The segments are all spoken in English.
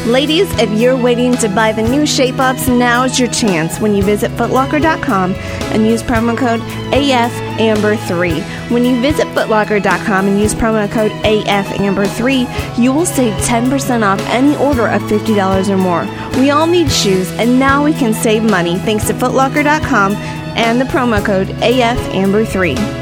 Ladies, if you're waiting to buy the new Shape-Ups, now's your chance when you visit footlocker.com and use promo code AFAMBER3. When you visit footlocker.com and use promo code AFAMBER3, you will save 10% off any order of $50 or more. We all need shoes, and now we can save money thanks to footlocker.com and the promo code AFAMBER3.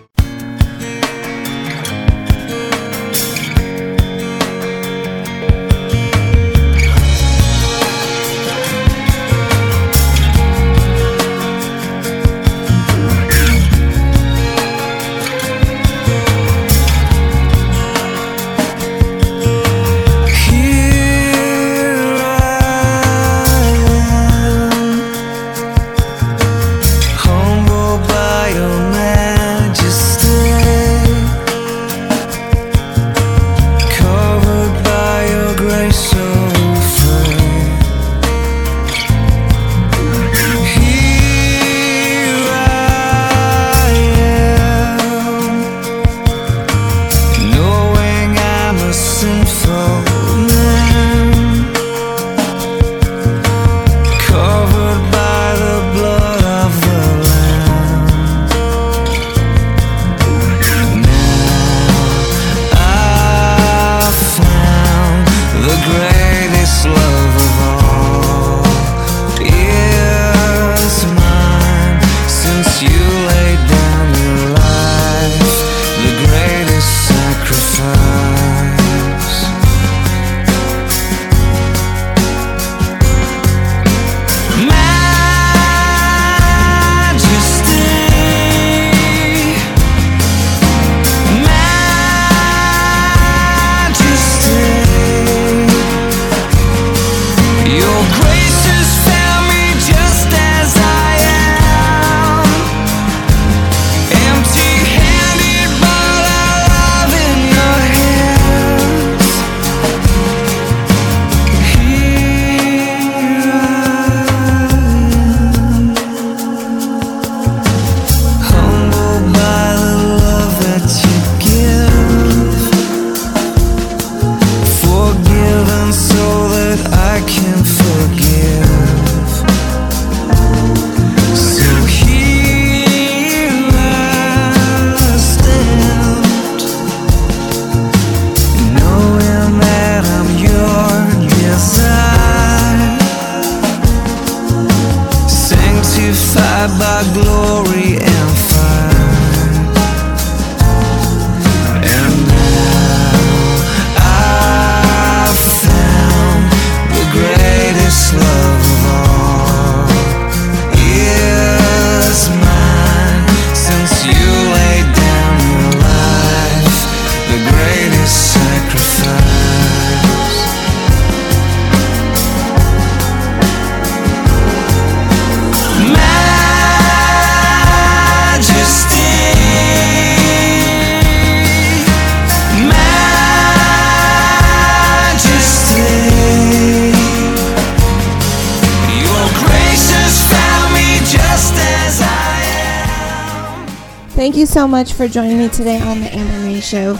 Thank you so much for joining me today on the Amber May Show.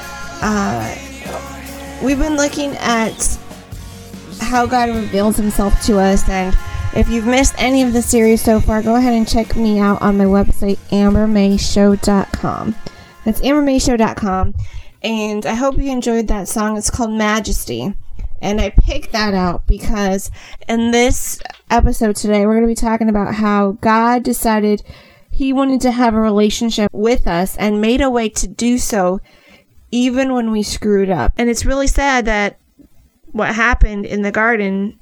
We've been looking at how God reveals himself to us, and if you've missed any of the series so far, go ahead and check me out on my website, ambermayshow.com. That's ambermayshow.com, and I hope you enjoyed that song. It's called Majesty, and I picked that out because in this episode today, we're going to be talking about how God decided he wanted to have a relationship with us and made a way to do so even when we screwed up. And it's really sad that what happened in the garden,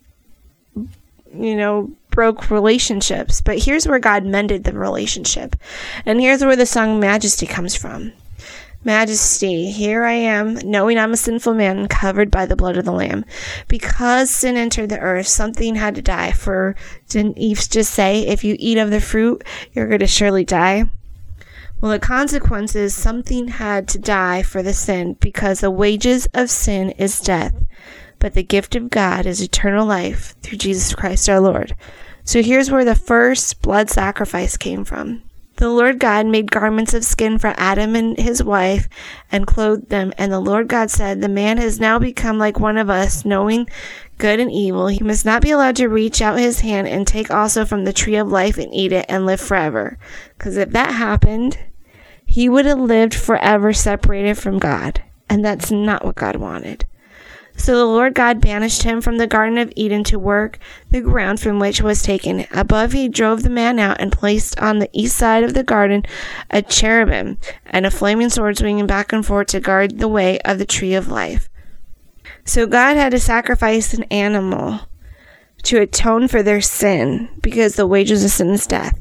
broke relationships. But here's where God mended the relationship. And here's where the song Majesty comes from. Majesty, here I am, knowing I'm a sinful man, covered by the blood of the Lamb. Because sin entered the earth, something had to die. For didn't Eve just say, if you eat of the fruit, you're going to surely die? Well, the consequence is something had to die for the sin, because the wages of sin is death. But the gift of God is eternal life through Jesus Christ our Lord. So here's where the first blood sacrifice came from. The Lord God made garments of skin for Adam and his wife and clothed them. And the Lord God said, the man has now become like one of us, knowing good and evil. He must not be allowed to reach out his hand and take also from the tree of life and eat it and live forever. Because if that happened, he would have lived forever separated from God. And that's not what God wanted. So the Lord God banished him from the Garden of Eden to work the ground from which was taken. Above he drove the man out and placed on the east side of the garden a cherubim and a flaming sword swinging back and forth to guard the way of the tree of life. So God had to sacrifice an animal to atone for their sin, because the wages of sin is death.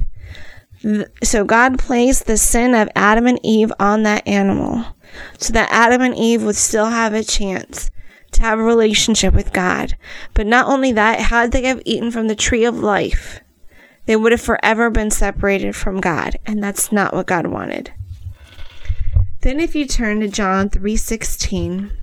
So God placed the sin of Adam and Eve on that animal so that Adam and Eve would still have a chance to have a relationship with God. But not only that, had they have eaten from the tree of life, they would have forever been separated from God, and that's not what God wanted. Then if you turn to John 3:16,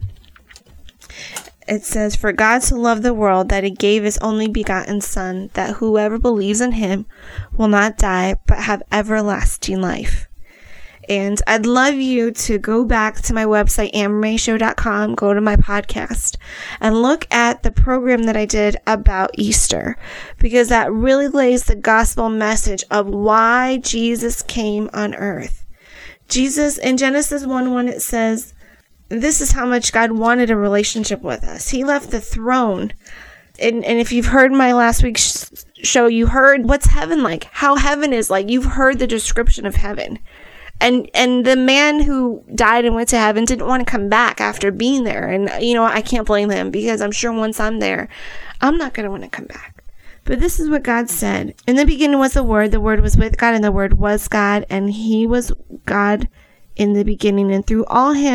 it says, for God so loved the world that he gave his only begotten Son, that whoever believes in him will not die, but have everlasting life. And I'd love you to go back to my website, ambermayshow.com, go to my podcast, and look at the program that I did about Easter, because that really lays the gospel message of why Jesus came on earth. Jesus, in Genesis 1:1, it says, this is how much God wanted a relationship with us. He left the throne. And if you've heard my last week's show, you heard what's heaven like, how heaven is like. You've heard the description of heaven. And the man who died and went to heaven didn't want to come back after being there. And, I can't blame him, because I'm sure once I'm there, I'm not going to want to come back. But this is what God said. In the beginning was the Word was with God, and the Word was God, and he was God in the beginning. And through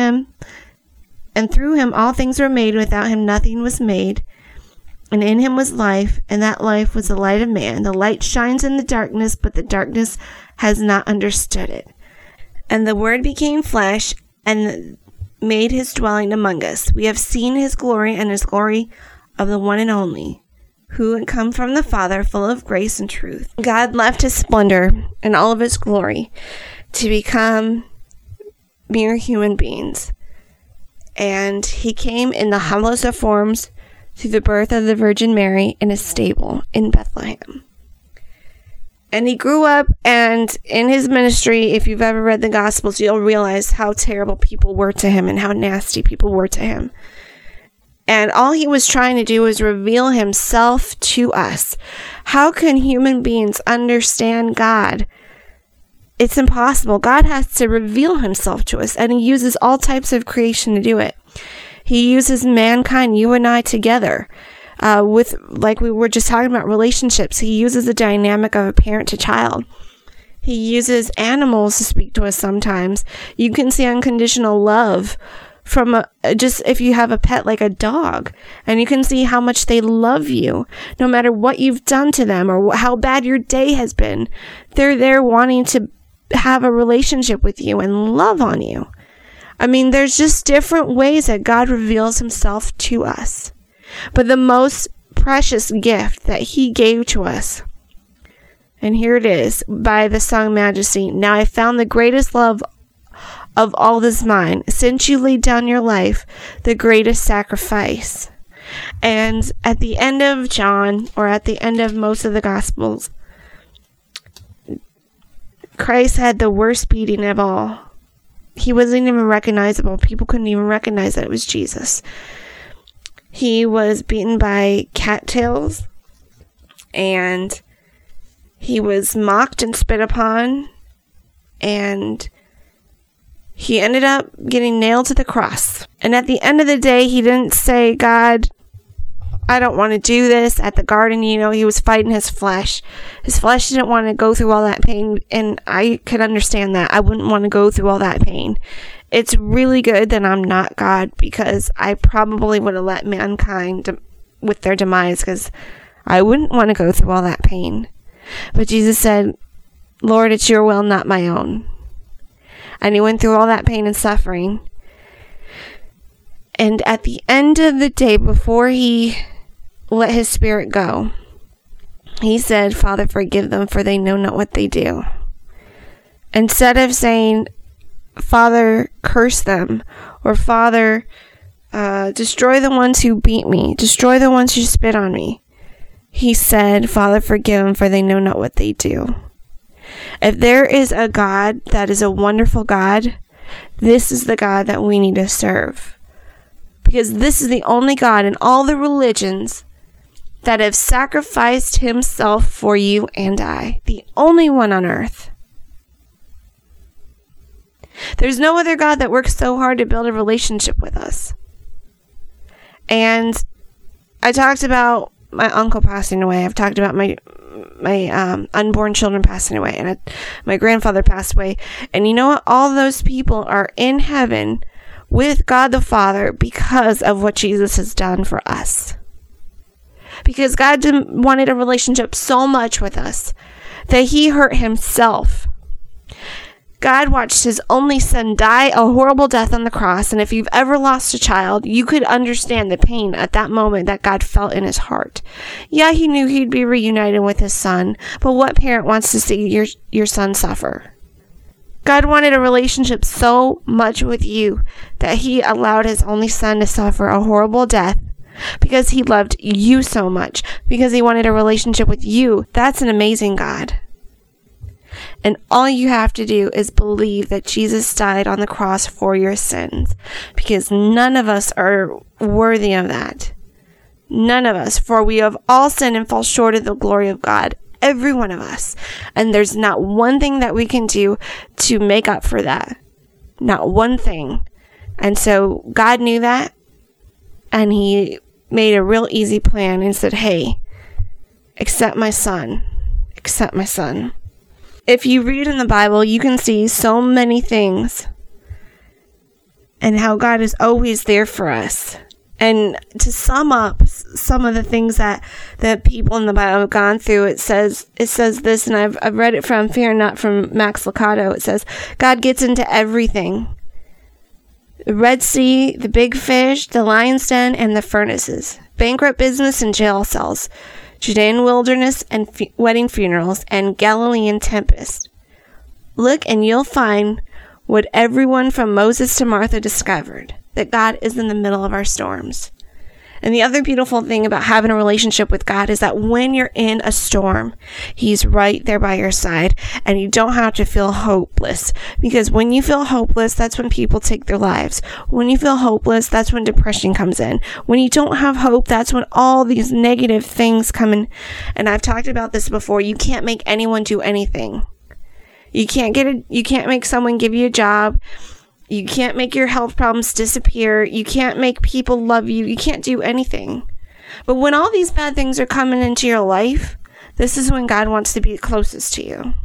him all things were made. Without him nothing was made. And in him was life, and that life was the light of man. The light shines in the darkness, but the darkness has not understood it. And the Word became flesh and made his dwelling among us. We have seen his glory, and his glory of the one and only, who had come from the Father, full of grace and truth. God left his splendor and all of his glory to become mere human beings. And he came in the humblest of forms through the birth of the Virgin Mary in a stable in Bethlehem. And he grew up, and in his ministry, if you've ever read the Gospels, you'll realize how terrible people were to him and how nasty people were to him. And all he was trying to do was reveal himself to us. How can human beings understand God? It's impossible. God has to reveal himself to us, and he uses all types of creation to do it. He uses mankind, you and I, together. With, like we were just talking about, relationships. He uses the dynamic of a parent to child. He uses animals to speak to us sometimes. You can see unconditional love from just if you have a pet like a dog, and you can see how much they love you no matter what you've done to them or how bad your day has been. They're there wanting to have a relationship with you and love on you. I mean, there's just different ways that God reveals himself to us. But the most precious gift that he gave to us, and here it is, by the song Majesty. Now I found the greatest love of all is mine, since you laid down your life, the greatest sacrifice. And at the end of John, or at the end of most of the Gospels, Christ had the worst beating of all. He wasn't even recognizable. People couldn't even recognize that it was Jesus. He was beaten by cattails, and he was mocked and spit upon, and he ended up getting nailed to the cross. And at the end of the day, he didn't say, God, I don't want to do this. At the garden, he was fighting his flesh. His flesh didn't want to go through all that pain, and I could understand that. I wouldn't want to go through all that pain. It's really good that I'm not God, because I probably would have let mankind with their demise, because I wouldn't want to go through all that pain. But Jesus said, Lord, it's your will, not my own. And he went through all that pain and suffering. And at the end of the day, before he let his spirit go, he said, Father, forgive them, for they know not what they do. Instead of saying, Father, curse them, or Father, destroy the ones who beat me, destroy the ones who spit on me, he said, Father, forgive them, for they know not what they do. If there is a God that is a wonderful God, this is the God that we need to serve. Because this is the only God in all the religions that have sacrificed himself for you and I. The only one on earth. There's no other God that works so hard to build a relationship with us. And I talked about my uncle passing away. I've talked about my unborn children passing away. And my grandfather passed away. And you know what? All those people are in heaven with God the Father because of what Jesus has done for us. Because God wanted a relationship so much with us that he hurt himself. God watched his only son die a horrible death on the cross, and if you've ever lost a child, you could understand the pain at that moment that God felt in his heart. Yeah, he knew he'd be reunited with his son, but what parent wants to see your son suffer? God wanted a relationship so much with you that he allowed his only son to suffer a horrible death because he loved you so much, because he wanted a relationship with you. That's an amazing God. And all you have to do is believe that Jesus died on the cross for your sins, because none of us are worthy of that. None of us, for we have all sinned and fall short of the glory of God. Every one of us. And there's not one thing that we can do to make up for that. Not one thing. And so God knew that, and he made a real easy plan and said, hey, accept my son. Accept my son. If you read in the Bible, you can see so many things and how God is always there for us. And to sum up some of the things that the people in the Bible have gone through, it says this, and I've read it from Fear Not from Max Lucado. It says, God gets into everything. The Red Sea, the big fish, the lion's den, and the furnaces. Bankrupt business and jail cells. Judean wilderness and wedding funerals, and Galilean tempest. Look and you'll find what everyone from Moses to Martha discovered, that God is in the middle of our storms. And the other beautiful thing about having a relationship with God is that when you're in a storm, he's right there by your side, and you don't have to feel hopeless. Because when you feel hopeless, that's when people take their lives. When you feel hopeless, that's when depression comes in. When you don't have hope, that's when all these negative things come in. And I've talked about this before. You can't make anyone do anything. You can't make someone give you a job. You can't make your health problems disappear. You can't make people love you. You can't do anything. But when all these bad things are coming into your life, this is when God wants to be closest to you.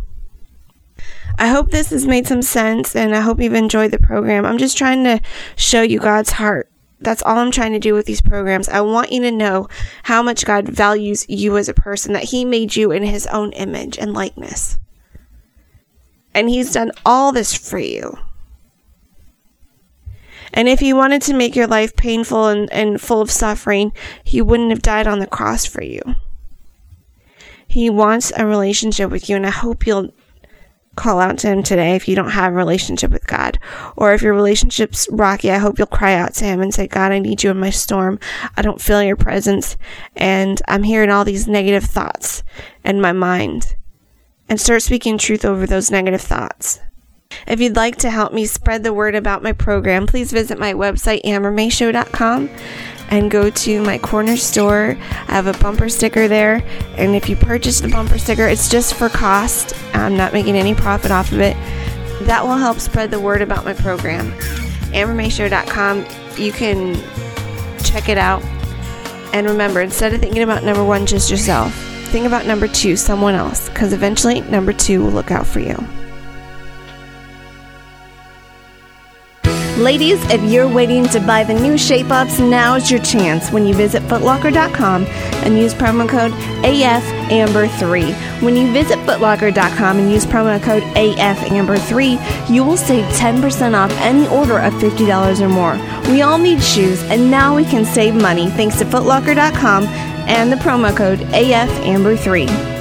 I hope this has made some sense, and I hope you've enjoyed the program. I'm just trying to show you God's heart. That's all I'm trying to do with these programs. I want you to know how much God values you as a person, that he made you in his own image and likeness. And he's done all this for you. And if he wanted to make your life painful and full of suffering, he wouldn't have died on the cross for you. He wants a relationship with you, and I hope you'll call out to him today if you don't have a relationship with God. Or if your relationship's rocky, I hope you'll cry out to him and say, God, I need you in my storm. I don't feel your presence, and I'm hearing all these negative thoughts in my mind. And start speaking truth over those negative thoughts. If you'd like to help me spread the word about my program, please visit my website, ambermayshow.com, and go to my corner store. I have a bumper sticker there, and if you purchase the bumper sticker, it's just for cost. I'm not making any profit off of it. That will help spread the word about my program. ambermayshow.com, you can check it out. And remember, instead of thinking about number one, just yourself, think about number two, someone else, because eventually number two will look out for you. Ladies, if you're waiting to buy the new Shape-Ups, now's your chance when you visit footlocker.com and use promo code AFAMBER3. When you visit footlocker.com and use promo code AFAMBER3, you will save 10% off any order of $50 or more. We all need shoes, and now we can save money thanks to footlocker.com and the promo code AFAMBER3.